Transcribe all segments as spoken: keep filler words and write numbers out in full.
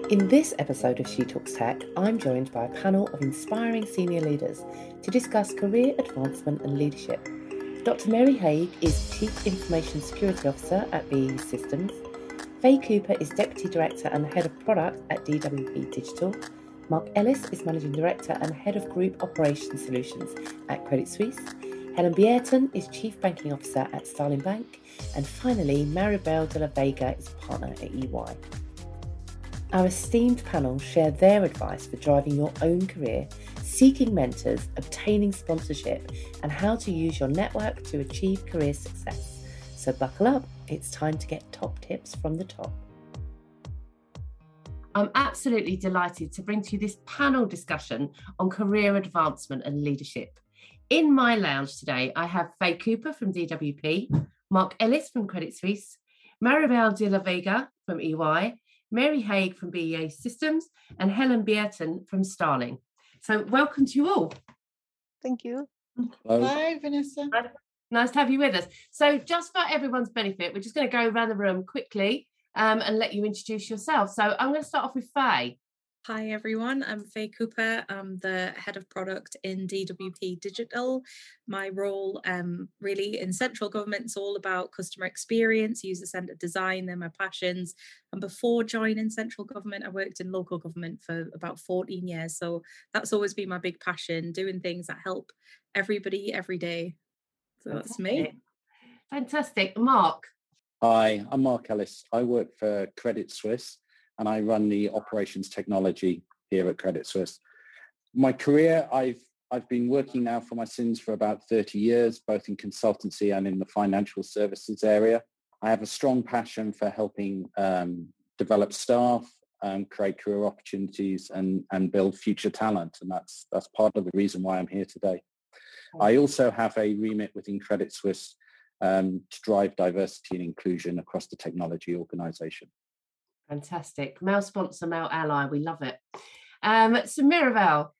In this episode of She Talks Tech, I'm joined by a panel of inspiring senior leaders to discuss career advancement and leadership. Doctor Mary Haig is Chief Information Security Officer at B A E Systems. Faye Cooper is Deputy Director and Head of Product at D W P Digital. Mark Ellis is Managing Director and Head of Group Operations Solutions at Credit Suisse. Helen Bierton is Chief Banking Officer at Starling Bank. And finally, Maribel de la Vega is a partner at E Y. Our esteemed panel share their advice for driving your own career, seeking mentors, obtaining sponsorship, and how to use your network to achieve career success. So buckle up, it's time to get top tips from the top. I'm absolutely delighted to bring to you this panel discussion on career advancement and leadership. In my lounge today, I have Faye Cooper from D W P, Mark Ellis from Credit Suisse, Maribel de la Vega from E Y, Mary Haig from B A E Systems, and Helen Bierton from Starling. So welcome to you all. Thank you. Hello. Hi, Vanessa. Nice to have you with us. So just for everyone's benefit, we're just going to go around the room quickly um, and let you introduce yourself. So I'm going to start off with Faye. Hi everyone, I'm Faye Cooper. I'm the head of product in D W P Digital. My role um, really in central government is all about customer experience, user-centered design, they're my passions. And before joining central government, I worked in local government for about fourteen years. So that's always been my big passion, doing things that help everybody every day. So that's Fantastic. me. Fantastic. Mark. Hi, I'm Mark Ellis. I work for Credit Suisse and I run the operations technology here at Credit Suisse. My career, I've I've been working now for my sins for about thirty years, both in consultancy and in the financial services area. I have a strong passion for helping um, develop staff, um, create career opportunities and, and build future talent. And that's, that's part of the reason why I'm here today. I also have a remit within Credit Suisse um, to drive diversity and inclusion across the technology organization. Fantastic. Male sponsor, male ally. We love it. Um, so Maribel.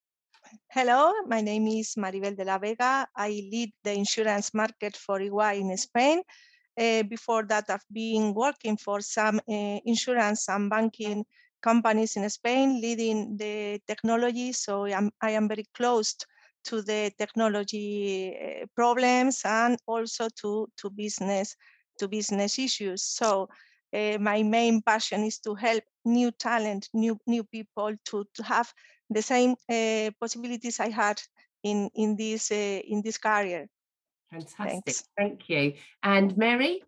Hello, my name is Maribel de la Vega. I lead the insurance market for E Y in Spain. Uh, before that, I've been working for some uh, insurance and banking companies in Spain, leading the technology. So I'm, I am very close to the technology uh, problems and also to, to business to business issues. So Uh, my main passion is to help new talent, new new people to, to have the same uh, possibilities I had in in this uh, in this career. Fantastic. Thanks. Thank you. And Mary?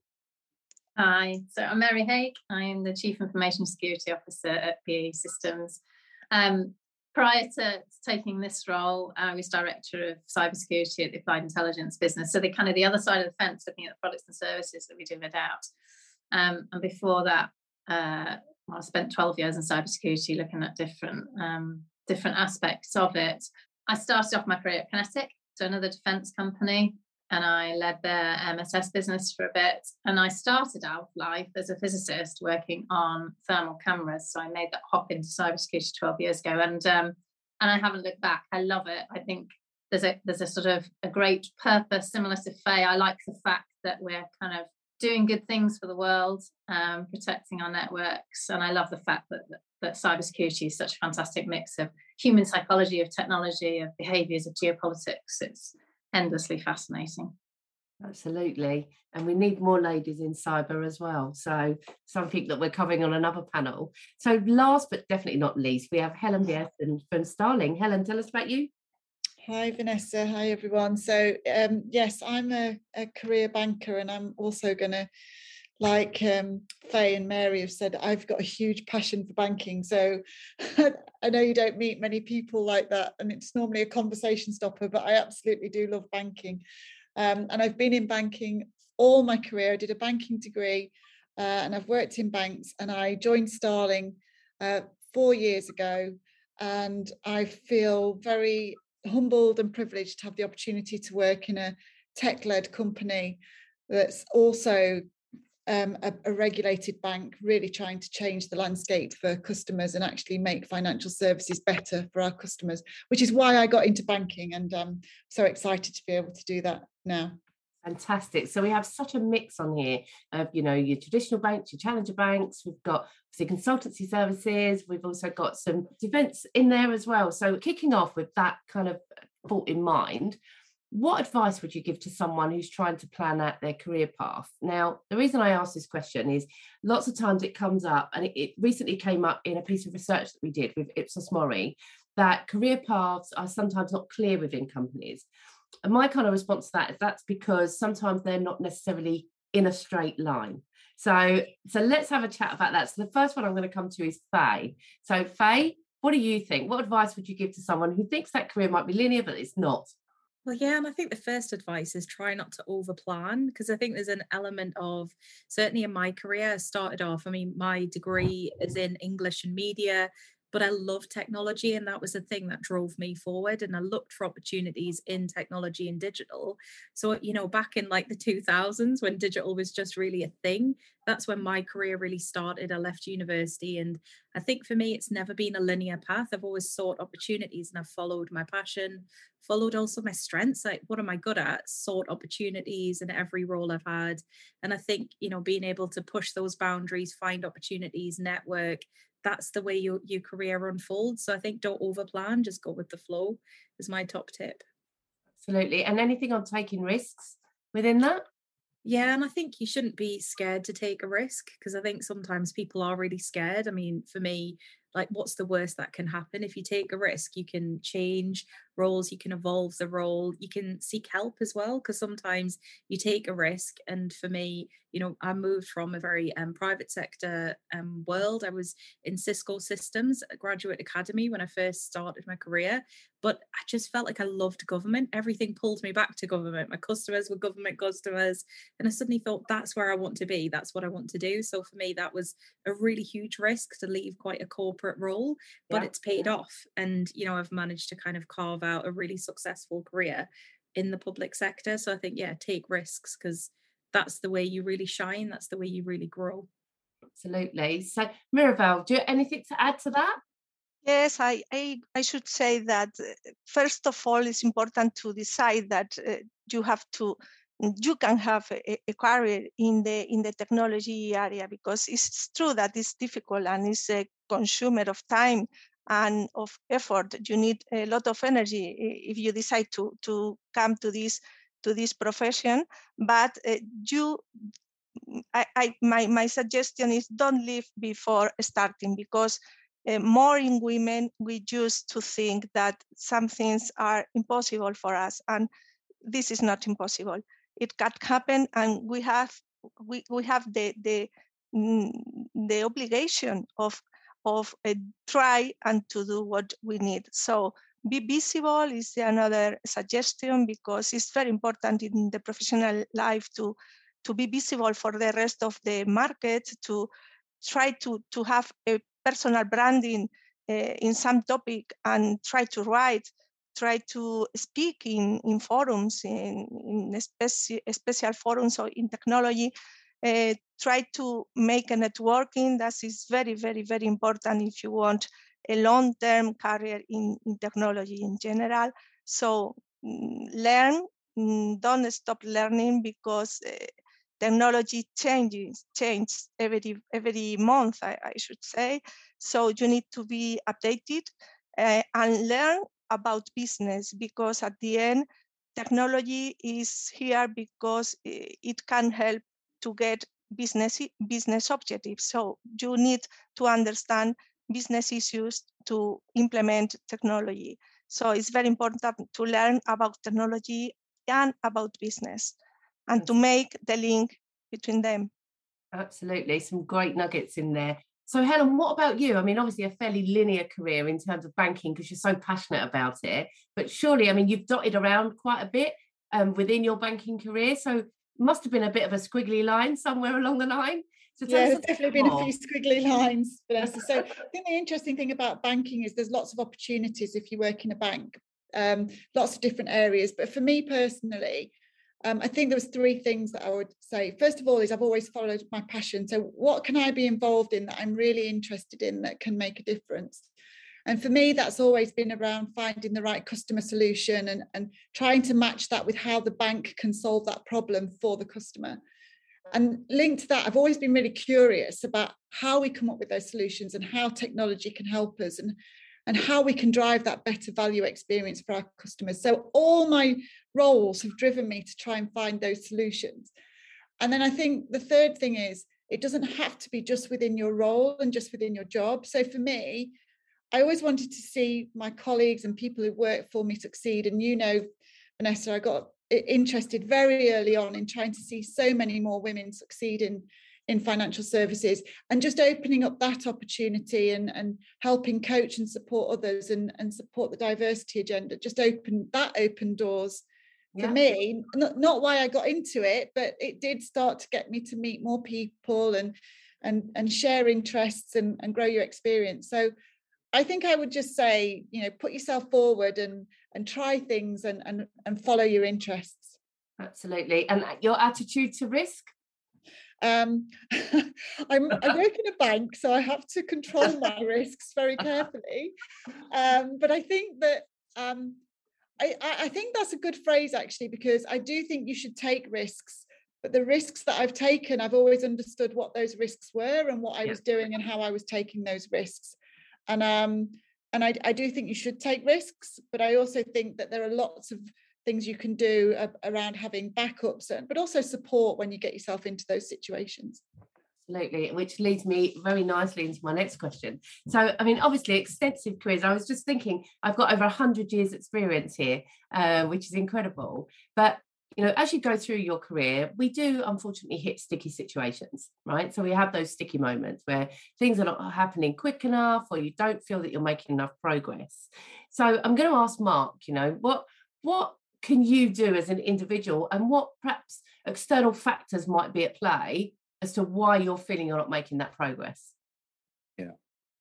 Hi, so I'm Mary Haig. I am the Chief Information Security Officer at B A E Systems. Um, prior to taking this role, I was Director of Cybersecurity at the Applied Intelligence business. So the kind of the other side of the fence, looking at the products and services that we delivered out. Um, and before that, uh, well, I spent twelve years in cybersecurity looking at different um, different aspects of it. I started off my career at Kinetic, so another defence company, and I led their M S S business for a bit. And I started out life as a physicist working on thermal cameras. So I made that hop into cybersecurity twelve years ago, and um, and I haven't looked back. I love it. I think there's a there's a sort of a great purpose similar to Faye. I like the fact that we're kind of doing good things for the world, um, protecting our networks. And I love the fact that, that, that cybersecurity is such a fantastic mix of human psychology, of technology, of behaviours, of geopolitics. It's endlessly fascinating. Absolutely. And we need more ladies in cyber as well. So something that we're covering on another panel. So last but definitely not least, we have Helen Bierton from Starling. Helen, tell us about you. Hi, Vanessa. Hi, everyone. So, um, yes, I'm a, a career banker, and I'm also going to, like um, Faye and Mary have said, I've got a huge passion for banking. So I know you don't meet many people like that, and it's normally a conversation stopper, but I absolutely do love banking. Um, and I've been in banking all my career. I did a banking degree uh, and I've worked in banks, and I joined Starling uh, four years ago. And I feel very humbled and privileged to have the opportunity to work in a tech-led company that's also um, a, a regulated bank, really trying to change the landscape for customers and actually make financial services better for our customers, which is why I got into banking, and I'm so excited to be able to do that now. Fantastic. So we have such a mix on here of, you know, your traditional banks, your challenger banks. We've got the consultancy services. We've also got some events in there as well. So kicking off with that kind of thought in mind, what advice would you give to someone who's trying to plan out their career path? Now, the reason I ask this question is lots of times it comes up, and it, it recently came up in a piece of research that we did with Ipsos Mori, that career paths are sometimes not clear within companies. And my kind of response to that is that's because sometimes they're not necessarily in a straight line. So, so let's have a chat about that. So the first one I'm going to come to is Faye. So Faye, what do you think? What advice would you give to someone who thinks that career might be linear, but it's not? Well, yeah, and I think the first advice is try not to overplan, because I think there's an element of, certainly in my career, I started off, I mean, my degree is in English and media, but I love technology, and that was the thing that drove me forward. And I looked for opportunities in technology and digital. So, you know, back in like the two thousands, when digital was just really a thing, that's when my career really started. I left university, and I think for me, it's never been a linear path. I've always sought opportunities, and I've followed my passion, followed also my strengths. Like, what am I good at? Sought opportunities in every role I've had. And I think, you know, being able to push those boundaries, find opportunities, network, that's the way your, your career unfolds. So I think don't overplan, just go with the flow is my top tip. Absolutely. And anything on taking risks within that? Yeah, and I think you shouldn't be scared to take a risk, because I think sometimes people are really scared. I mean, for me, like, what's the worst that can happen? If you take a risk, you can change roles, you can evolve the role, you can seek help as well, because sometimes you take a risk. And for me, you know, I moved from a very um, private sector um, world. I was in Cisco Systems, a graduate academy, when I first started my career, but I just felt like I loved government. Everything pulled me back to government. My customers were government customers. And I suddenly thought, that's where I want to be. That's what I want to do. So for me, that was a really huge risk to leave quite a corporate role, but yeah, it's paid off. And, you know, I've managed to kind of carve out a really successful career in the public sector. So I think, yeah, take risks, because that's the way you really shine. That's the way you really grow. Absolutely. So Miravel, do you have anything to add to that? Yes, I, I, I should say that uh, first of all, it's important to decide that uh, you have to, you can have a, a career in the in the technology area, because it's true that it's difficult and it's a consumer of time and of effort. You need a lot of energy if you decide to to come to this to this profession. But uh, you, I, I my my suggestion is don't leave before starting, because Uh, more in women, we used to think that some things are impossible for us, and this is not impossible. It can happen, and we have we, we have the the the obligation of of uh, try and to do what we need. So be visible is another suggestion, because it's very important in the professional life to to be visible for the rest of the market, to try to to have a personal branding uh, in some topic, and try to write, try to speak in, in forums, in, in speci special forums or in technology, uh, try to make a networking. That is very, very, very important if you want a long-term career in, in technology in general. So mm, learn, mm, don't stop learning, because uh, technology changes, changes every every month, I, I should say. So you need to be updated uh, and learn about business, because at the end, technology is here because it can help to get business business objectives. So you need to understand business issues to implement technology. So it's very important to learn about technology and about business, and to make the link between them. Absolutely. Some great nuggets in there. So Helen, what about you? I mean, obviously a fairly linear career in terms of banking, because you're so passionate about it, but surely, I mean, you've dotted around quite a bit um, within your banking career. So it must have been a bit of a squiggly line somewhere along the line. So yeah, there's definitely been more. a few squiggly lines, Vanessa. So I think the interesting thing about banking is there's lots of opportunities if you work in a bank, um, lots of different areas. But for me personally, Um, I think there was three things that I would say. First of all is I've always followed my passion. So what can I be involved in that I'm really interested in that can make a difference? And for me, that's always been around finding the right customer solution and, and trying to match that with how the bank can solve that problem for the customer. And linked to that, I've always been really curious about how we come up with those solutions and how technology can help us, and, and how we can drive that better value experience for our customers. So all my roles have driven me to try and find those solutions. And then I think the third thing is, it doesn't have to be just within your role and just within your job. So for me, I always wanted to see my colleagues and people who work for me succeed. And you know, Vanessa, I got interested very early on in trying to see so many more women succeed in, in financial services, and just opening up that opportunity and, and helping coach and support others and, and support the diversity agenda. Just open that open doors for yeah. me, not, not why I got into it, but it did start to get me to meet more people and and and share interests and, and grow your experience. So I think I would just say, you know, put yourself forward and and try things and and, and follow your interests. Absolutely. And your attitude to risk? Um, I'm, I work in a bank, so I have to control my risks very carefully. Um, but I think that um, I, I think that's a good phrase, actually, because I do think you should take risks. But the risks that I've taken, I've always understood what those risks were and what I yeah. was doing and how I was taking those risks. And um, and I, I do think you should take risks, but I also think that there are lots of things you can do uh, around having backups, and, but also support when you get yourself into those situations. Absolutely, which leads me very nicely into my next question. So, I mean, obviously, extensive careers. I was just thinking, I've got over one hundred years experience here, uh, which is incredible. But you know, as you go through your career, we do unfortunately hit sticky situations, right? So we have those sticky moments where things are not happening quick enough, or you don't feel that you're making enough progress. So I'm going to ask Mark, you know, what what can you do as an individual, and what perhaps external factors might be at play as to why you're feeling you're not making that progress? Yeah.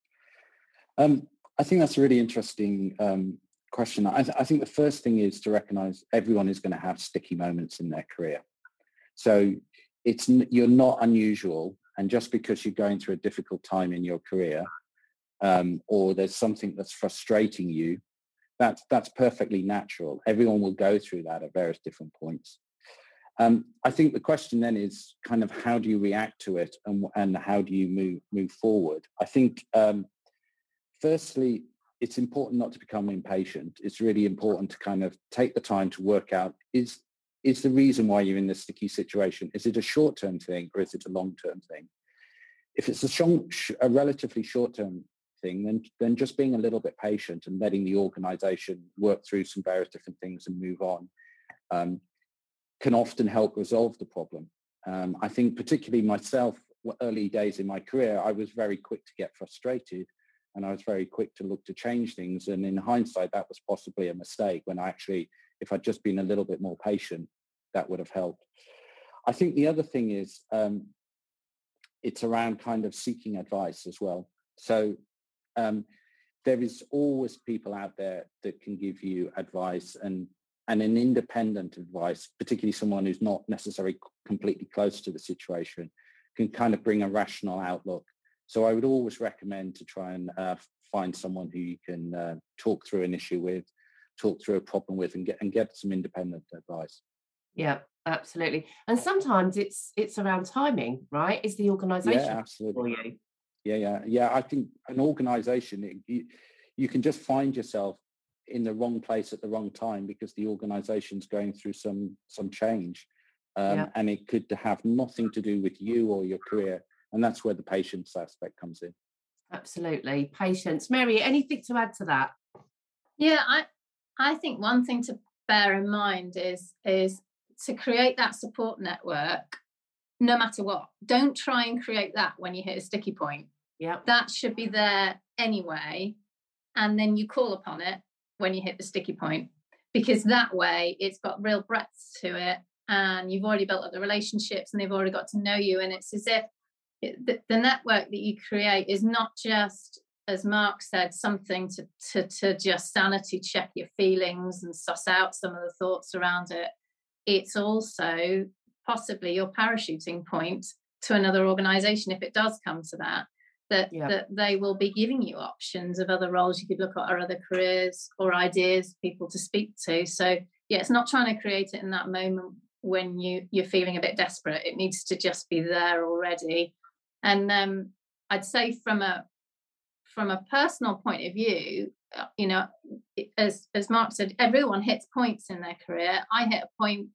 Um, I think that's a really interesting um, question. I, th- I think the first thing is to recognize everyone is going to have sticky moments in their career. So it's you're not unusual. And just because you're going through a difficult time in your career, um, or there's something that's frustrating you, that's, that's perfectly natural. Everyone will go through that at various different points. Um, I think the question then is kind of how do you react to it, and, and how do you move move forward? I think um, firstly, it's important not to become impatient. It's really important to kind of take the time to work out, is, is the reason why you're in this sticky situation, is it a short-term thing or is it a long-term thing? If it's a, shong, a relatively short-term thing, then, then just being a little bit patient and letting the organization work through some various different things and move on um, can often help resolve the problem. Um, I think particularly myself, early days in my career, I was very quick to get frustrated, and I was very quick to look to change things. And in hindsight, that was possibly a mistake, when I actually, if I'd just been a little bit more patient, that would have helped. I think the other thing is um, it's around kind of seeking advice as well. So um, there is always people out there that can give you advice, and, and an independent advice, particularly someone who's not necessarily completely close to the situation, can kind of bring a rational outlook. So I would always recommend to try and uh, find someone who you can uh, talk through an issue with, talk through a problem with, and get and get some independent advice. Yeah, absolutely. And sometimes it's it's around timing, right? Is the organisation yeah, absolutely. for you? Yeah, yeah, yeah. I think an organisation, it, you, you can just find yourself in the wrong place at the wrong time because the organisation's going through some some change, um, yeah. and it could have nothing to do with you or your career. And that's where the patience aspect comes in. Absolutely. Patience. Mary, anything to add to that? Yeah, I I think one thing to bear in mind is, is to create that support network no matter what. Don't try and create that when you hit a sticky point. Yeah. That should be there anyway. And then you call upon it when you hit the sticky point, because that way it's got real breadth to it, and you've already built up the relationships and they've already got to know you. And it's as if It, the, the network that you create is not just, as Mark said, something to, to, to just sanity check your feelings and suss out some of the thoughts around it. It's also possibly your parachuting point to another organisation if it does come to that. that, yeah. that they will be giving you options of other roles you could look at or other careers or ideas, people to speak to. So yeah, it's not trying to create it in that moment when you, you're feeling a bit desperate. It needs to just be there already. And um, I'd say from a from a personal point of view, you know, as, as Mark said, everyone hits points in their career. I hit a point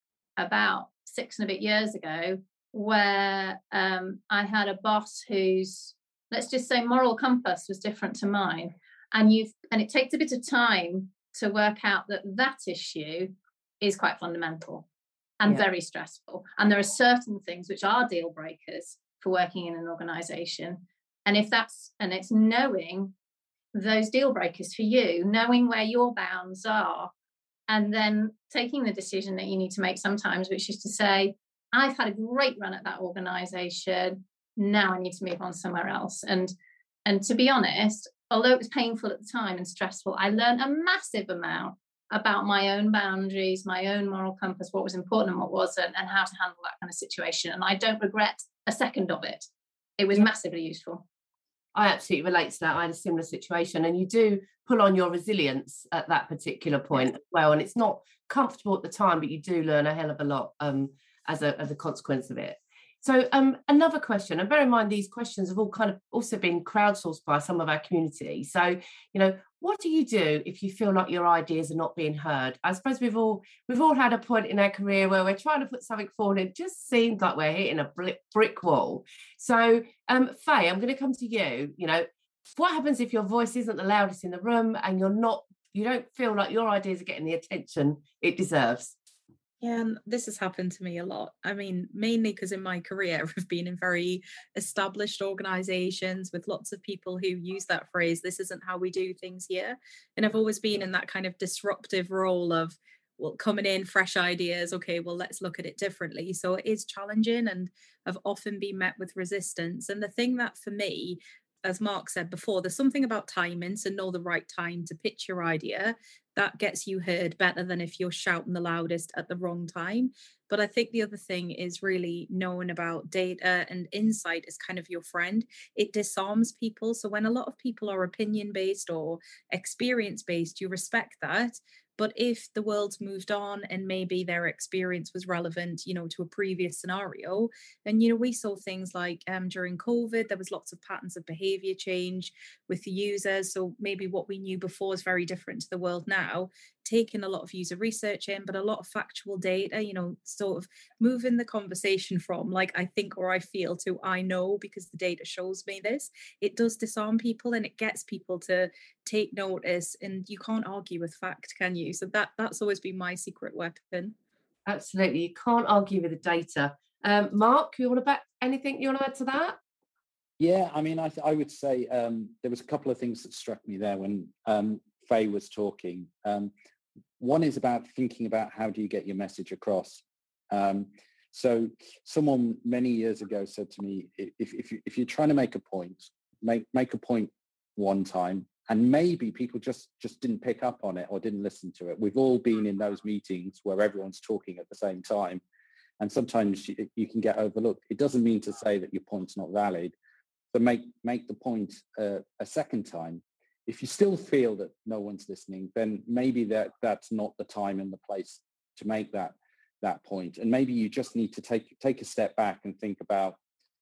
about six and a bit years ago where um, I had a boss whose, let's just say, moral compass was different to mine. And you've and it takes a bit of time to work out that that issue is quite fundamental and yeah. very stressful. And there are certain things which are deal breakers for working in an organisation. And if that's, and it's knowing those deal breakers for you, knowing where your bounds are, and then taking the decision that you need to make sometimes, which is to say, I've had a great run at that organisation. Now I need to move on somewhere else. And, and to be honest, although it was painful at the time and stressful, I learned a massive amount about my own boundaries, my own moral compass, what was important and what wasn't, and how to handle that kind of situation. And I don't regret a second of it. It was massively useful. I absolutely relate to that. I had a similar situation, and you do pull on your resilience at that particular point as well. And it's not comfortable at the time, but you do learn a hell of a lot um, as a as a consequence of it. So um, another question, and bear in mind these questions have all kind of also been crowdsourced by some of our community. So, you know, what do you do if you feel like your ideas are not being heard? I suppose we've all we've all had a point in our career where we're trying to put something forward and it just seems like we're hitting a brick wall. So, um, Faye, I'm going to come to you. You know, what happens if your voice isn't the loudest in the room and you're not, you don't feel like your ideas are getting the attention it deserves? Yeah, and this has happened to me a lot. I mean, mainly because in my career, I've been in very established organizations with lots of people who use that phrase, this isn't how we do things here. And I've always been in that kind of disruptive role of, well, coming in, fresh ideas. Okay, well, let's look at it differently. So it is challenging, and I've often been met with resistance. And the thing that for me, as Mark said before, there's something about timing, to know the right time to pitch your idea. That gets you heard better than if you're shouting the loudest at the wrong time. But I think the other thing is really knowing about data, and insight is kind of your friend. It disarms people. So when a lot of people are opinion-based or experience-based, you respect that. But if the world's moved on and maybe their experience was relevant, you know, to a previous scenario, then, you know, we saw things like um, during COVID, there was lots of patterns of behavior change with the users. So maybe what we knew before is very different to the world now, taking a lot of user research in, but a lot of factual data, you know, sort of moving the conversation from like, I think or I feel to I know because the data shows me this. It does disarm people, and it gets people to take notice, and you can't argue with fact, can you? So that that's always been my secret weapon. Absolutely. You can't argue with the data. Um, Mark, you want to back anything you want to add to that? Yeah, I mean, I, th- I would say um, there was a couple of things that struck me there when um, Faye was talking. Um, one is about thinking about how do you get your message across. Um, so someone many years ago said to me, if, if, you, if you're trying to make a point, make, make a point one time, and maybe people just, just didn't pick up on it or didn't listen to it. We've all been in those meetings where everyone's talking at the same time, and sometimes you, you can get overlooked. It doesn't mean to say that your point's not valid, but make, make the point uh, a second time. If you still feel that no one's listening, then maybe that, that's not the time and the place to make that, that point. And maybe you just need to take, take a step back and think about,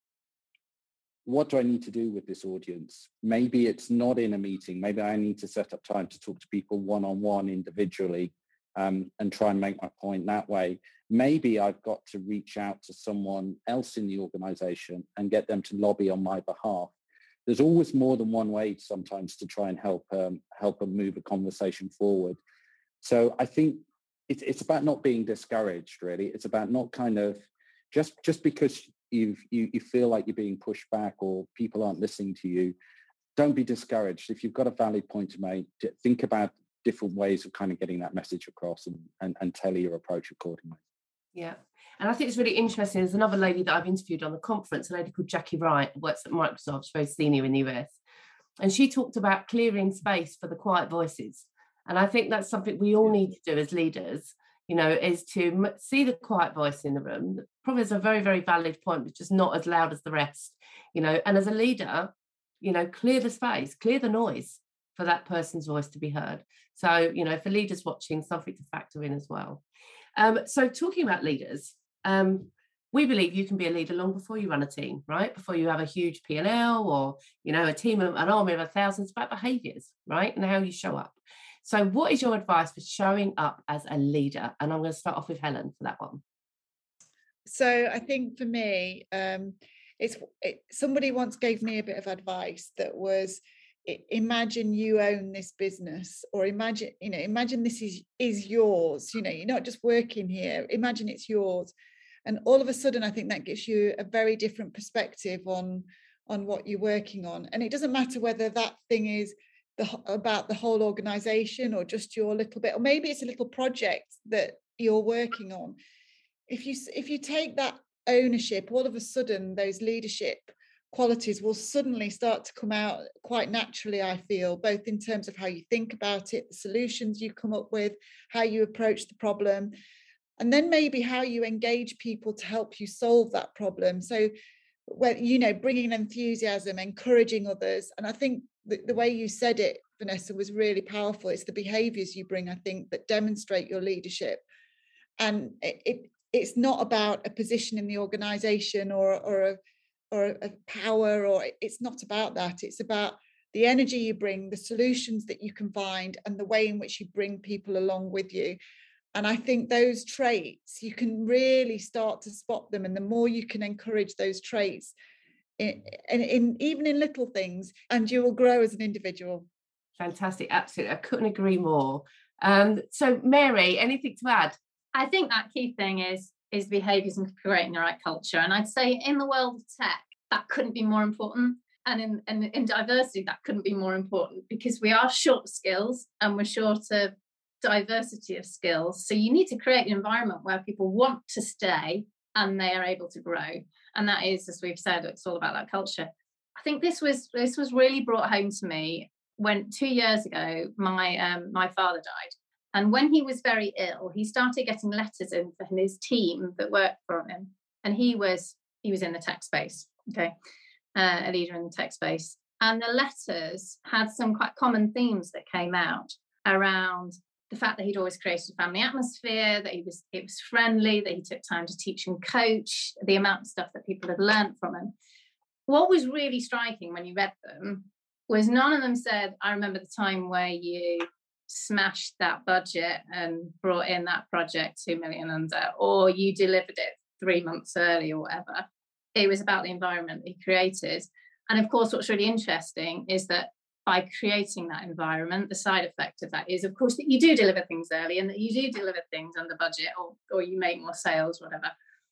what do I need to do with this audience? Maybe it's not in a meeting. Maybe I need to set up time to talk to people one-on-one individually um, and try and make my point that way. Maybe I've got to reach out to someone else in the organization and get them to lobby on my behalf. There's always more than one way sometimes to try and help um, help them move a conversation forward. So I think it's it's about not being discouraged, really. It's about not kind of just just because you've, you you feel like you're being pushed back or people aren't listening to you, don't be discouraged. If you've got a valid point to make, think about different ways of kind of getting that message across and, and, and tailor your approach accordingly. Yeah. And I think it's really interesting. There's another lady that I've interviewed on the conference, a lady called Jackie Wright, works at Microsoft, very senior in the U S. And she talked about clearing space for the quiet voices. And I think that's something we all need to do as leaders, you know, is to see the quiet voice in the room. Probably is a very, very valid point, but just not as loud as the rest, you know. And as a leader, you know, clear the space, clear the noise for that person's voice to be heard. So, you know, for leaders watching, something to factor in as well. Um, so talking about leaders, um, we believe you can be a leader long before you run a team, right? Before you have a huge P and L or, you know, a team of an army of a thousand. It's about behaviours, right? And how you show up. So what is your advice for showing up as a leader? And I'm going to start off with Helen for that one. So I think for me, um, it's it, somebody once gave me a bit of advice that was, imagine you own this business, or imagine, you know, imagine this is is yours. You know, you're not just working here. Imagine it's yours. And all of a sudden, I think that gives you a very different perspective on on what you're working on. And it doesn't matter whether that thing is the, about the whole organization or just your little bit, or maybe it's a little project that you're working on. If you if you take that ownership, all of a sudden those leadership qualities will suddenly start to come out quite naturally, I feel, both in terms of how you think about it, the solutions you come up with, how you approach the problem, and then maybe how you engage people to help you solve that problem. So, when, you know, bringing enthusiasm, encouraging others. And I think the, the way you said it, Vanessa, was really powerful. It's the behaviours you bring, I think, that demonstrate your leadership. And it, it it's not about a position in the organisation or, or, a, or a power, or it's not about that. It's about the energy you bring, the solutions that you can find, and the way in which you bring people along with you. And I think those traits, you can really start to spot them. And the more you can encourage those traits, in, in, in even in little things, and you will grow as an individual. Fantastic. Absolutely. I couldn't agree more. Um, so Mary, anything to add? I think that key thing is, is behaviours and creating the right culture. And I'd say in the world of tech, that couldn't be more important. And in, in, in diversity, that couldn't be more important, because we are short of skills and we're short of diversity of skills. So you need to create an environment where people want to stay and they are able to grow. And that is, as we've said, it's all about that culture. I think this was this was really brought home to me when two years ago my um, my father died. And when he was very ill, he started getting letters in from his team that worked for him. And he was he was in the tech space, okay, uh, a leader in the tech space. And the letters had some quite common themes that came out around the fact that he'd always created a family atmosphere, that he was it was friendly, that he took time to teach and coach, the amount of stuff that people had learned from him. What was really striking when you read them was none of them said, I remember the time where you smashed that budget and brought in that project two million under, or you delivered it three months early or whatever. It was about the environment that he created. And of course, what's really interesting is that by creating that environment, the side effect of that is, of course, that you do deliver things early and that you do deliver things under budget, or, or you make more sales, whatever.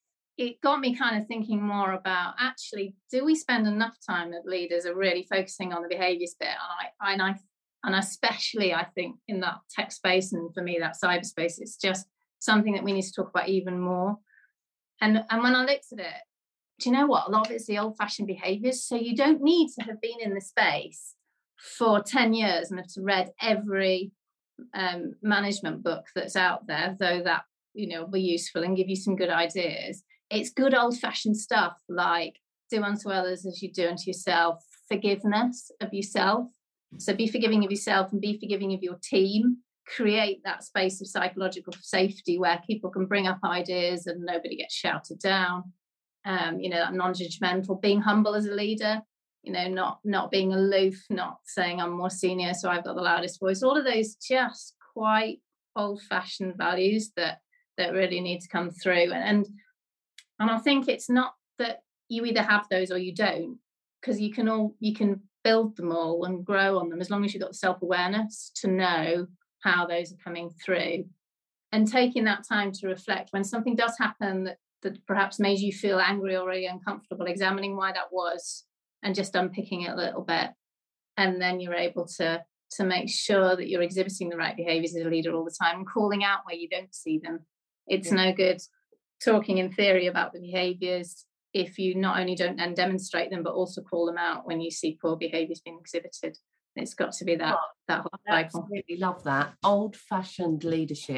It got me kind of thinking more about, actually, do we spend enough time that leaders are really focusing on the behaviours bit? And I, and I And especially, I think, in that tech space, and for me, that cyberspace, it's just something that we need to talk about even more. And, and when I looked at it, do you know what? A lot of it's the old-fashioned behaviours. So you don't need to have been in the space for ten years and have to read every um, management book that's out there, though that, you know, will be useful and give you some good ideas. It's good old-fashioned stuff like do unto others as you do unto yourself, forgiveness of yourself. So be forgiving of yourself and be forgiving of your team. Create that space of psychological safety where people can bring up ideas and nobody gets shouted down. Um, you know, that non-judgmental, being humble as a leader, you know, not not being aloof, not saying I'm more senior, so I've got the loudest voice. All of those just quite old-fashioned values that that really need to come through. And, and, and I think it's not that you either have those or you don't, because you can all, you can build them all and grow on them as long as you've got self-awareness to know how those are coming through, and taking that time to reflect when something does happen that, that perhaps made you feel angry or really uncomfortable, examining why that was and just unpicking it a little bit. And then you're able to to make sure that you're exhibiting the right behaviours as a leader all the time and calling out where you don't see them. It's yeah. no good talking in theory about the behaviours if you not only don't then demonstrate them, but also call them out when you see poor behaviours being exhibited. It's got to be that, oh, that whole I cycle. absolutely love that. Old-fashioned leadership.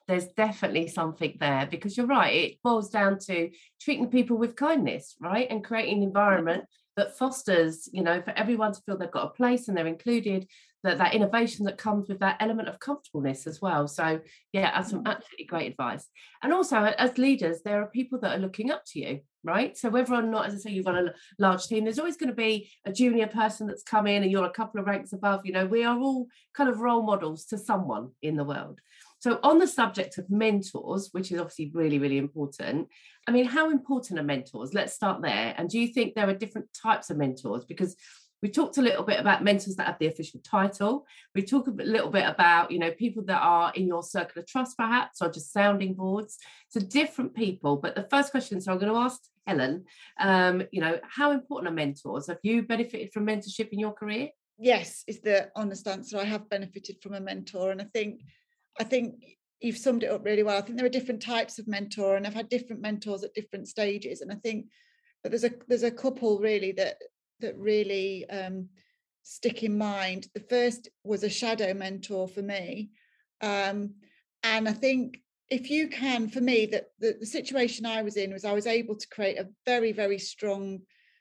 there's definitely something there, because you're right, it boils down to treating people with kindness, right, and creating an environment that fosters, you know, for everyone to feel they've got a place and they're included, that that innovation that comes with that element of comfortableness as well. So yeah, that's some absolutely great advice. And also, as leaders, there are people that are looking up to you, right? So whether or not, as I say, you've got a large team, there's always going to be a junior person that's come in and you're a couple of ranks above. You know, we are all kind of role models to someone in the world. So on the subject of mentors, which is obviously really, really important, I mean, how important are mentors? Let's start there. And do you think there are different types of mentors? Because we talked a little bit about mentors that have the official title. We talked a little bit about, you know, people that are in your circle of trust, perhaps, or just sounding boards. So different people. But the first question, so I'm going to ask Helen, um, you know, how important are mentors? Have you benefited from mentorship in your career? Yes, is the honest answer. I have benefited from a mentor, and I think, I think you've summed it up really well. I think there are different types of mentor, and I've had different mentors at different stages. And I think that there's a there's a couple really that that really um, stick in mind. The first was a shadow mentor for me, um, and I think if you can, for me, that the, the situation I was in was I was able to create a very, very strong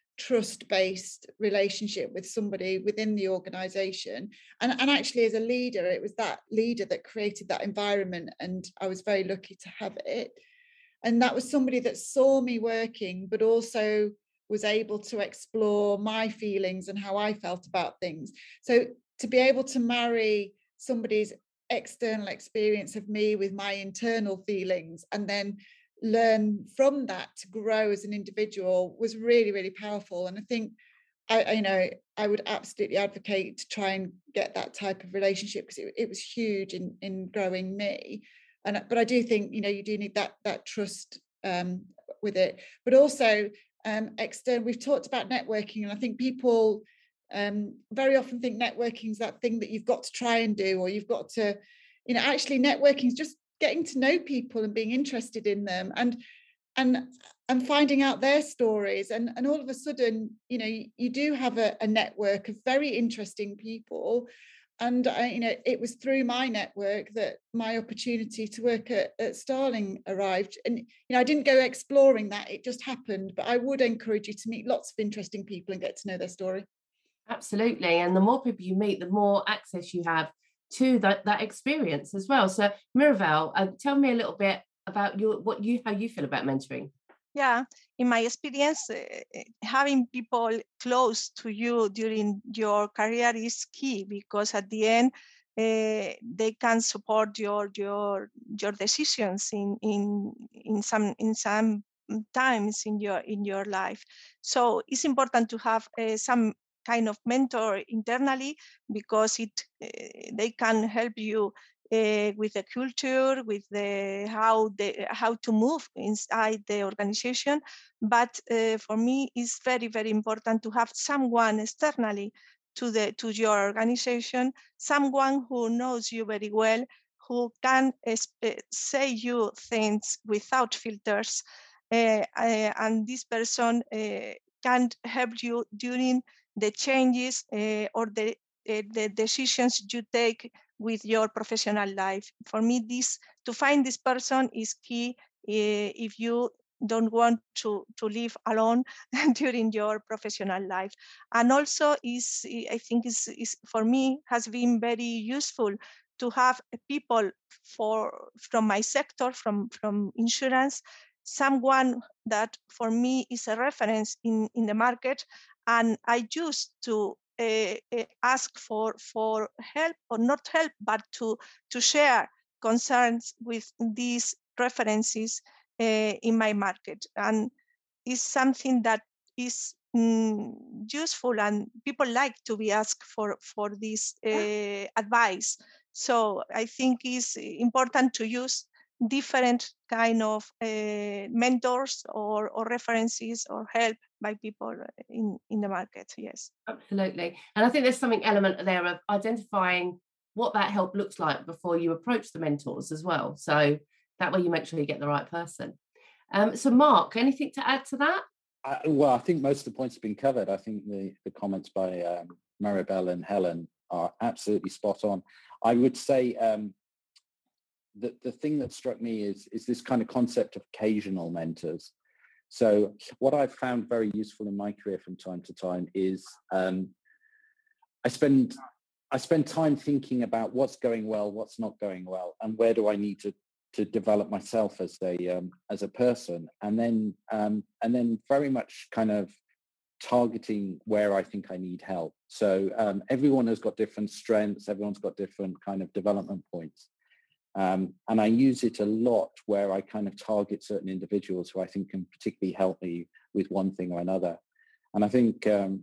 trust-based relationship with somebody within the organization, and, and actually as a leader, it was that leader that created that environment, and I was very lucky to have it. And that was somebody that saw me working, but also was able to explore my feelings and how I felt about things. So to be able to marry somebody's external experience of me with my internal feelings and then learn from that to grow as an individual was really, really powerful. And I think I, I you know I would absolutely advocate to try and get that type of relationship, because it, it was huge in in growing me. And but I do think, you know, you do need that that trust um with it, but also um external. We've talked about networking, and I think people um very often think networking is that thing that you've got to try and do, or you've got to, you know, actually networking is just getting to know people and being interested in them, and and and finding out their stories, and and all of a sudden, you know, you, you do have a, a network of very interesting people. And I, you know, it was through my network that my opportunity to work at, at Starling arrived. And you know, I didn't go exploring that; it just happened. But I would encourage you to meet lots of interesting people and get to know their story. Absolutely, and the more people you meet, the more access you have to that that experience as well. So Miravel, uh, tell me a little bit about your what you how you feel about mentoring. Yeah, in my experience, uh, having people close to you during your career is key, because at the end uh, they can support your your your decisions in in in some in some times in your in your life. So it's important to have uh, some kind of mentor internally, because it uh, they can help you Uh, with the culture, with the how the how to move inside the organization. But uh, for me, it's very, very important to have someone externally to the to your organization, someone who knows you very well, who can uh, say you things without filters, uh, uh, and this person uh, can help you during the changes uh, or the uh, the decisions you take with your professional life. For me, this to find this person is key uh, if you don't want to, to live alone during your professional life. And also is, I think is, is for me has been very useful to have people for from my sector, from, from insurance, someone that for me is a reference in, in the market. And I used to Uh, uh, ask for for help, or not help, but to to share concerns with these references uh, in my market, and is something that is mm, useful, and people like to be asked for for this uh, advice. So I think it's important to use different kind of uh, mentors or, or references or help by people in, in the market. Yes, absolutely. And I think there's something element there of identifying what that help looks like before you approach the mentors as well. So that way you make sure you get the right person. Um, so Mark, anything to add to that? Uh, well, I think most of the points have been covered. I think the, the comments by um, Maribel and Helen are absolutely spot on. I would say um, the, the thing that struck me is, is this kind of concept of occasional mentors. So what I've found very useful in my career from time to time is um, I spend I spend time thinking about what's going well, what's not going well, and where do I need to to develop myself as a um, as a person, and then um, and then very much kind of targeting where I think I need help. So um, everyone has got different strengths, everyone's got different kind of development points. Um, and I use it a lot where I kind of target certain individuals who I think can particularly help me with one thing or another. And I think um,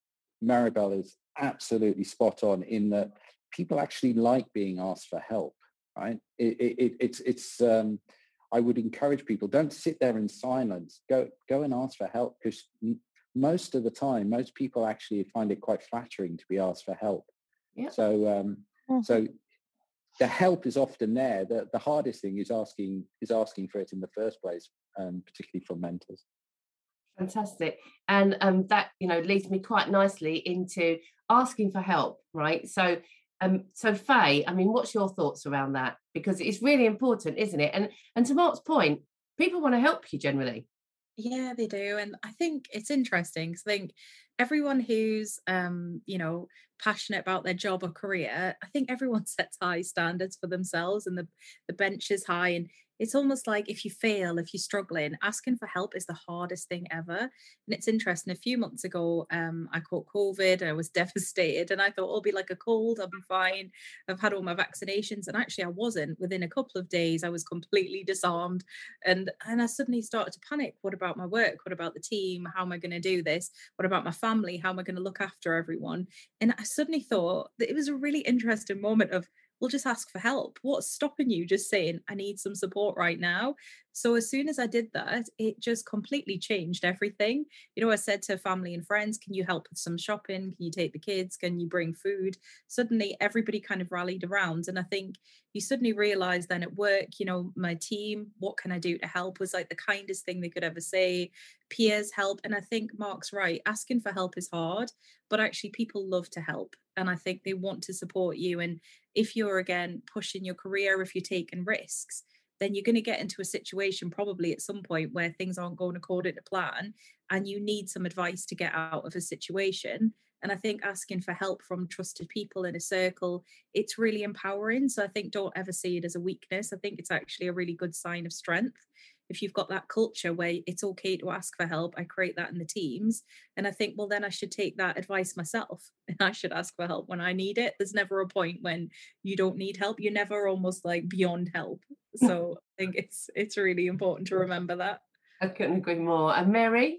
Maribel is absolutely spot on in that people actually like being asked for help, right? It, it, it's, it's um, I would encourage people, don't sit there in silence, go, go and ask for help, because most of the time, most people actually find it quite flattering to be asked for help. Yeah. So, um, mm-hmm. so the help is often there. The, the hardest thing is asking is asking for it in the first place, um, particularly from mentors. Fantastic. And um, that, you know, leads me quite nicely into asking for help, right? So, um, so Faye, I mean, what's your thoughts around that? Because it's really important, isn't it? And and to Mark's point, people want to help you generally. Yeah, they do. And I think it's interesting because I think everyone who's, um, you know, passionate about their job or career, I think everyone sets high standards for themselves and the, the bench is high. And it's almost like if you fail, if you're struggling, asking for help is the hardest thing ever. And it's interesting. A few months ago, um, I caught COVID and I was devastated. And I thought, oh, it'll be like a cold. I'll be fine. I've had all my vaccinations. And actually, I wasn't. Within a couple of days, I was completely disarmed. And, and I suddenly started to panic. What about my work? What about the team? How am I going to do this? What about my family? How am I going to look after everyone? And I suddenly thought that it was a really interesting moment of, we'll just ask for help. What's stopping you just saying, I need some support right now? So as soon as I did that, it just completely changed everything. You know, I said to family and friends, can you help with some shopping? Can you take the kids? Can you bring food? Suddenly everybody kind of rallied around. And I think you suddenly realize then at work, you know, my team, what can I do to help was like the kindest thing they could ever say. Peers help. And I think Mark's right. Asking for help is hard, but actually people love to help. And I think they want to support you. And if you're, again, pushing your career, if you're taking risks, then you're going to get into a situation probably at some point where things aren't going according to plan and you need some advice to get out of a situation. And I think asking for help from trusted people in a circle, it's really empowering. So I think don't ever see it as a weakness. I think it's actually a really good sign of strength. If you've got that culture where it's okay to ask for help, I create that in the teams. And I think, well, then I should take that advice myself and I should ask for help when I need it. There's never a point when you don't need help. You're never almost like beyond help. So I think it's it's really important to remember that. I couldn't agree more. And Mary?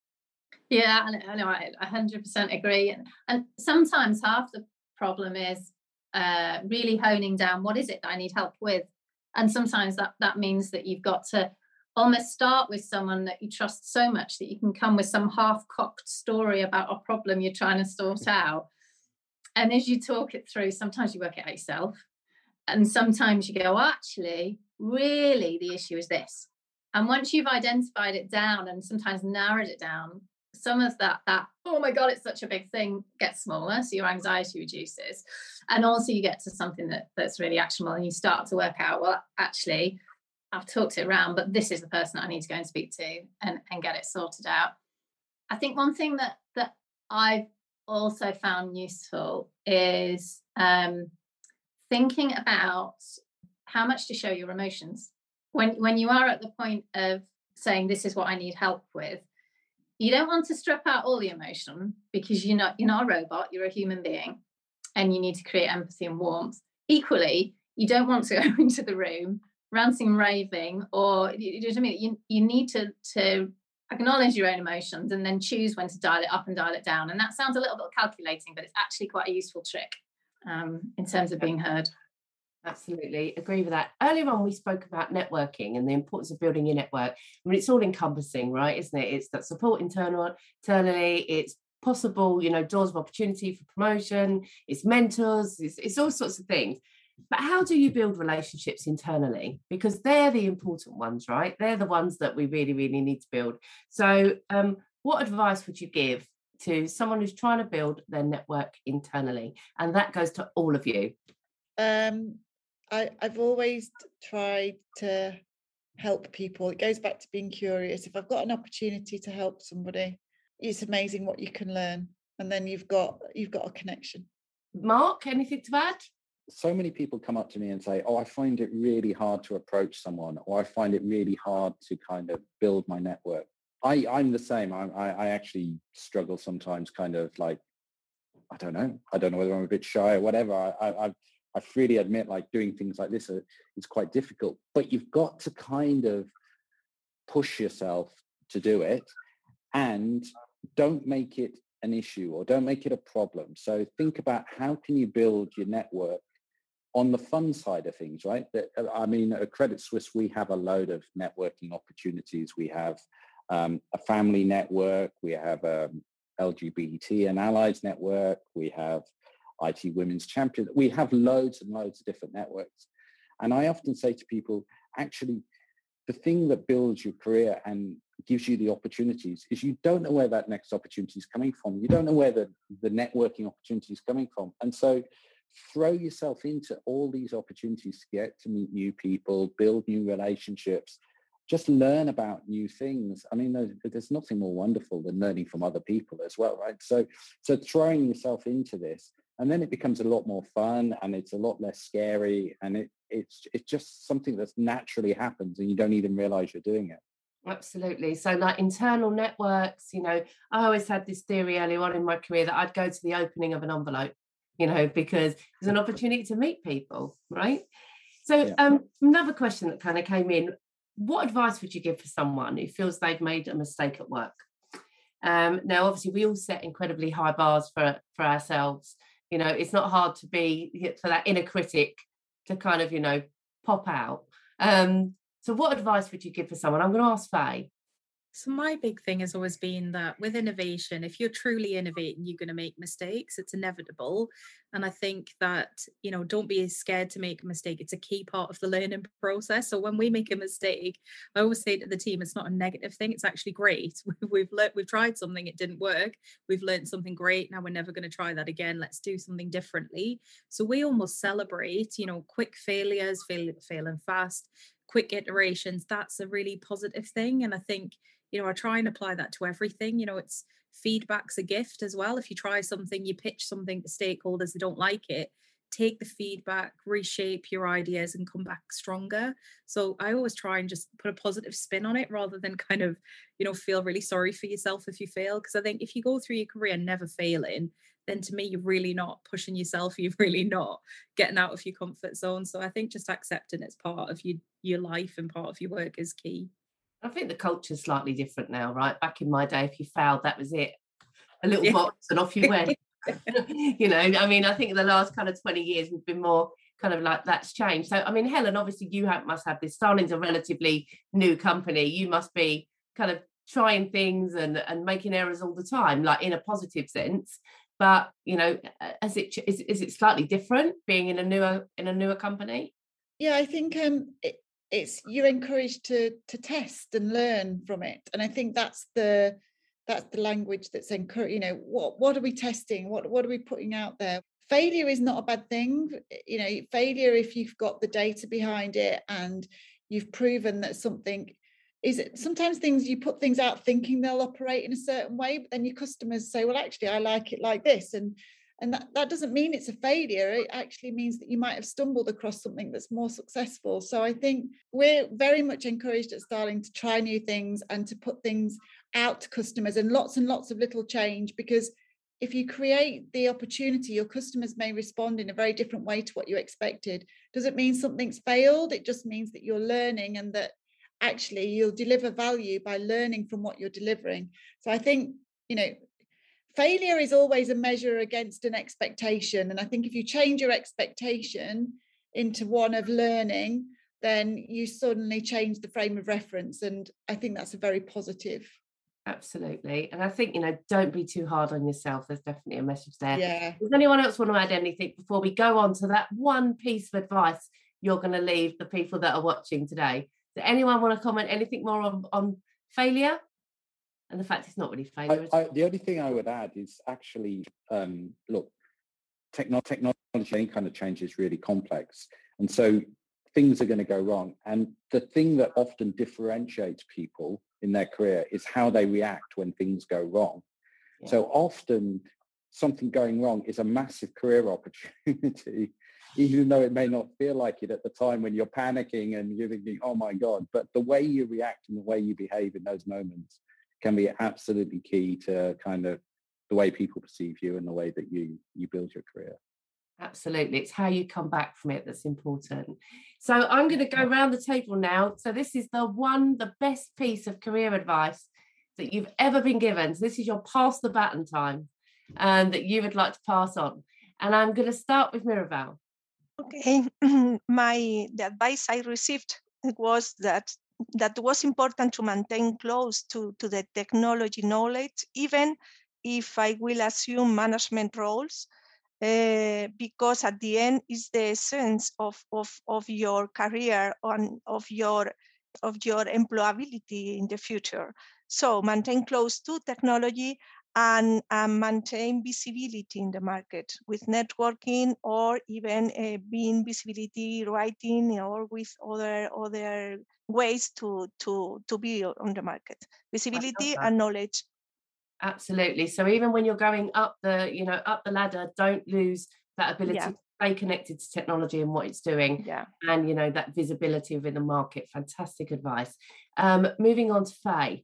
Yeah, I know, I one hundred percent agree. And, and sometimes half the problem is uh, really honing down what is it that I need help with. And sometimes that, that means that you've got to almost start with someone that you trust so much that you can come with some half-cocked story about a problem you're trying to sort out. And as you talk it through, sometimes you work it out yourself. And sometimes you go, well, actually, really the issue is this. And once you've identified it down and sometimes narrowed it down, some of that, that, oh my God, it's such a big thing, gets smaller. So your anxiety reduces. And also you get to something that, that's really actionable and you start to work out, well, actually, I've talked it around, but this is the person I need to go and speak to and, and get it sorted out. I think one thing that, that I've also found useful is um, thinking about how much to show your emotions. When, when you are at the point of saying, this is what I need help with, you don't want to strip out all the emotion because you're not, you're not a robot, you're a human being and you need to create empathy and warmth. Equally, you don't want to go into the room ranting and raving, or you know what I mean? You, you need to, to acknowledge your own emotions and then choose when to dial it up and dial it down. And that sounds a little bit calculating, but it's actually quite a useful trick um, in terms of being heard. Absolutely agree with that. Earlier on, we spoke about networking and the importance of building your network. I mean, it's all encompassing, right? Isn't it? It's that support internal, internally. It's possible, you know, doors of opportunity for promotion. It's mentors. It's, it's all sorts of things. But how do you build relationships internally? Because they're the important ones, right? They're the ones that we really, really need to build. So um, what advice would you give to someone who's trying to build their network internally? And that goes to all of you. Um, I, I've always tried to help people. It goes back to being curious. If I've got an opportunity to help somebody, it's amazing what you can learn. And then you've got you've got a connection. Mark, anything to add? So many people come up to me and say, oh, I find it really hard to approach someone, or I find it really hard to kind of build my network. I, I'm the same. I, I, I actually struggle sometimes, kind of like, I don't know. I don't know whether I'm a bit shy or whatever. I, I, I, I freely admit, like, doing things like this are, is quite difficult. But you've got to kind of push yourself to do it, and don't make it an issue or don't make it a problem. So think about how can you build your network on the fun side of things, right? I mean, at Credit Suisse, we have a load of networking opportunities. We have um, a family network. We have a L G B T and allies network. We have I T Women's Champion. We have loads and loads of different networks. And I often say to people, actually, the thing that builds your career and gives you the opportunities is you don't know where that next opportunity is coming from. You don't know where the, the networking opportunity is coming from. And so throw yourself into all these opportunities to get to meet new people, build new relationships, just learn about new things. I mean, there's, there's nothing more wonderful than learning from other people as well, right? So, so throwing yourself into this, and then it becomes a lot more fun and it's a lot less scary, and it it's it's just something that naturally happens and you don't even realize you're doing it. Absolutely. So like internal networks, you know, I always had this theory early on in my career that I'd go to the opening of an envelope, you know, because there's an opportunity to meet people, right? So yeah. um, another question that kind of came in, what advice would you give for someone who feels they've made a mistake at work? Um, now, obviously, we all set incredibly high bars for, for ourselves. You know, it's not hard to be, for that inner critic to kind of, you know, pop out. Um, so what advice would you give for someone? I'm going to ask Faye. So my big thing has always been that with innovation, if you're truly innovating, you're going to make mistakes. It's inevitable. And I think that, you know, don't be scared to make a mistake. It's a key part of the learning process. So when we make a mistake, I always say to the team, it's not a negative thing. It's actually great. We've learned, we've tried something, it didn't work. We've learned something great. Now we're never going to try that again. Let's do something differently. So we almost celebrate, you know, quick failures, fail, failing fast, quick iterations. That's a really positive thing. And I think, you know, I try and apply that to everything. You know, it's feedback's a gift as well. If you try something, you pitch something to stakeholders that don't like it, take the feedback, reshape your ideas and come back stronger. So I always try and just put a positive spin on it rather than kind of, you know, feel really sorry for yourself if you fail. Because I think if you go through your career never failing, then to me, you're really not pushing yourself. You're really not getting out of your comfort zone. So I think just accepting it's part of your, your life and part of your work is key. I think the culture's slightly different now, right? Back in my day, if you failed, that was it. A little Yeah. box and off you went. You know, I mean, I think in the last kind of twenty years, we've been more kind of like that's changed. So, I mean, Helen, obviously you have, must have this. Starling's a relatively new company. You must be kind of trying things and, and making errors all the time, like in a positive sense. But, you know, is it, is, is it slightly different being in a newer in a newer company? Yeah, I think um, it, it's you're encouraged to to test and learn from it, and I think that's the that's the language that's encouraged. You know, what what are we testing? What what are we putting out there? Failure is not a bad thing. You know, failure if you've got the data behind it and you've proven that something is it. Sometimes things you put things out thinking they'll operate in a certain way, but then your customers say, well, actually, I like it like this, and And that, that doesn't mean it's a failure. It actually means that you might have stumbled across something that's more successful. So I think we're very much encouraged at Starling to try new things and to put things out to customers and lots and lots of little change, because if you create the opportunity, your customers may respond in a very different way to what you expected. Doesn't mean something's failed. It just means that you're learning and that actually you'll deliver value by learning from what you're delivering. So I think, you know, failure is always a measure against an expectation. And I think if you change your expectation into one of learning, then you suddenly change the frame of reference. And I think that's a very positive. Absolutely. And I think, you know, don't be too hard on yourself. There's definitely a message there. Yeah. Does anyone else want to add anything before we go on to that one piece of advice you're going to leave the people that are watching today? Does anyone want to comment anything more on, on failure? And the fact it's not really failure. I, I, the only thing I would add is actually, um, look, techno- technology, any kind of change is really complex. And so things are going to go wrong. And the thing that often differentiates people in their career is how they react when things go wrong. Yeah. So often something going wrong is a massive career opportunity, even though it may not feel like it at the time when you're panicking and you're thinking, oh my God, but the way you react and the way you behave in those moments can be absolutely key to kind of the way people perceive you and the way that you you build your career. Absolutely. It's how you come back from it that's important. So I'm going to go around the table now. So this is the one, the best piece of career advice that you've ever been given. So this is your pass the baton time um, that you would like to pass on. And I'm going to start with Miraval. Okay. My the advice I received was that that was important to maintain close to, to the technology knowledge, even if I will assume management roles. Uh, because at the end is the essence of, of, of your career and of your of your employability in the future. So maintain close to technology and, and maintain visibility in the market with networking, or even uh, being visibility writing, or with other other ways to to to be on the market. Visibility and knowledge. Absolutely. So even when you're going up the, you know, up the ladder, don't lose that ability yeah. to stay connected to technology and what it's doing. Yeah. And, you know, that visibility within the market. Fantastic advice. Um, moving on to Faye.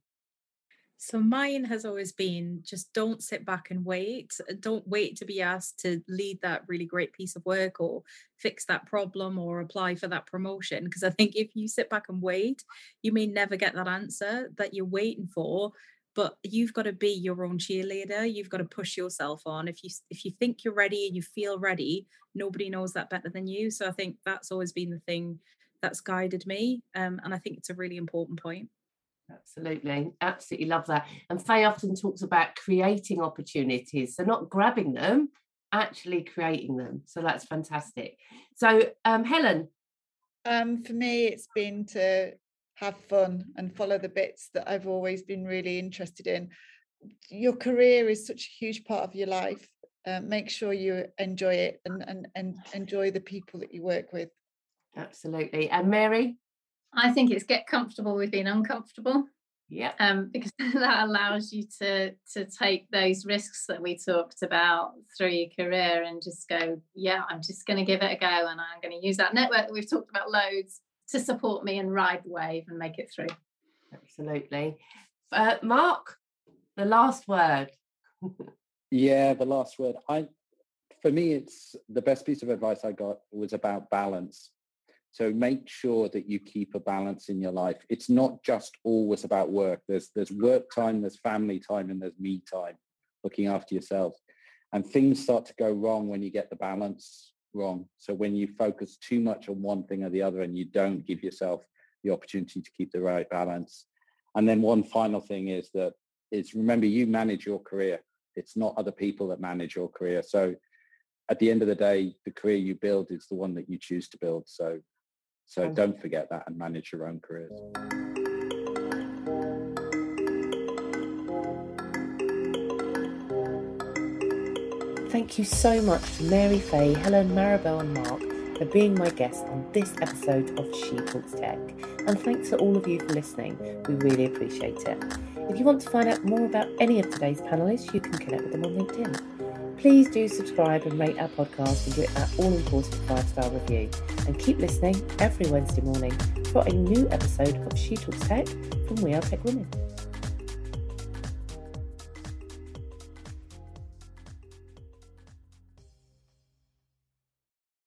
So mine has always been just don't sit back and wait. Don't wait to be asked to lead that really great piece of work or fix that problem or apply for that promotion. Because I think if you sit back and wait, you may never get that answer that you're waiting for. But you've got to be your own cheerleader. You've got to push yourself on. If you if you think you're ready and you feel ready, nobody knows that better than you. So I think that's always been the thing that's guided me. Um, and I think it's a really important point. Absolutely. Absolutely love that. And Faye often talks about creating opportunities. So not grabbing them, actually creating them. So that's fantastic. So um, Helen. Um, for me, it's been to have fun and follow the bits that I've always been really interested in. Your career is such a huge part of your life. Uh, make sure you enjoy it and, and, and enjoy the people that you work with. Absolutely. And Mary? I think it's get comfortable with being uncomfortable. Yeah. Um, because that allows you to to take those risks that we talked about through your career and just go, yeah, I'm just going to give it a go, and I'm going to use that network that we've talked about loads to support me and ride the wave and make it through. Absolutely. Uh, Mark, the last word. Yeah, the last word. I, for me, it's the best piece of advice I got was about balance. So make sure that you keep a balance in your life. It's not just always about work. There's there's work time, there's family time, and there's me time, looking after yourself. And things start to go wrong when you get the balance wrong. So when you focus too much on one thing or the other and you don't give yourself the opportunity to keep the right balance. And then one final thing is that is remember, you manage your career. It's not other people that manage your career. So at the end of the day, the career you build is the one that you choose to build. So So don't forget that and manage your own careers. Thank you so much to Mary, Faye, Helen, Maribel and Mark for being my guests on this episode of She Talks Tech. And thanks to all of you for listening. We really appreciate it. If you want to find out more about any of today's panellists, you can connect with them on LinkedIn. Please do subscribe and rate our podcast and give it that all-important five-star review. And keep listening every Wednesday morning for a new episode of She Talks Tech from We Are Tech Women.